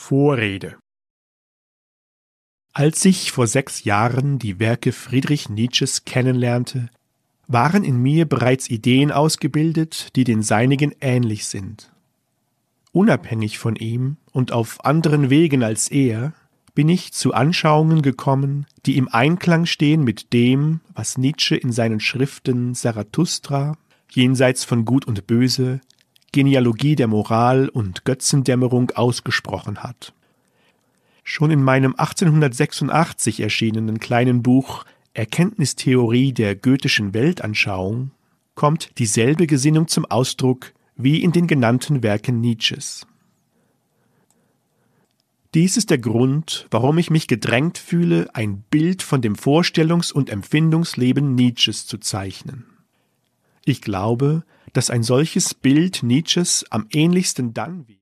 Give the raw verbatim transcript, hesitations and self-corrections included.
Vorrede. Als ich vor sechs Jahren die Werke Friedrich Nietzsches kennenlernte, waren in mir bereits Ideen ausgebildet, die den seinigen ähnlich sind. Unabhängig von ihm und auf anderen Wegen als er, bin ich zu Anschauungen gekommen, die im Einklang stehen mit dem, was Nietzsche in seinen Schriften Zarathustra, Jenseits von Gut und Böse, Genealogie der Moral und Götzendämmerung ausgesprochen hat. Schon in meinem achtzehnhundertsechsundachtzig erschienenen kleinen Buch Erkenntnistheorie der goethischen Weltanschauung kommt dieselbe Gesinnung zum Ausdruck wie in den genannten Werken Nietzsches. Dies ist der Grund, warum ich mich gedrängt fühle, ein Bild von dem Vorstellungs- und Empfindungsleben Nietzsches zu zeichnen. Ich glaube, dass ein solches Bild Nietzsches am ähnlichsten dann wie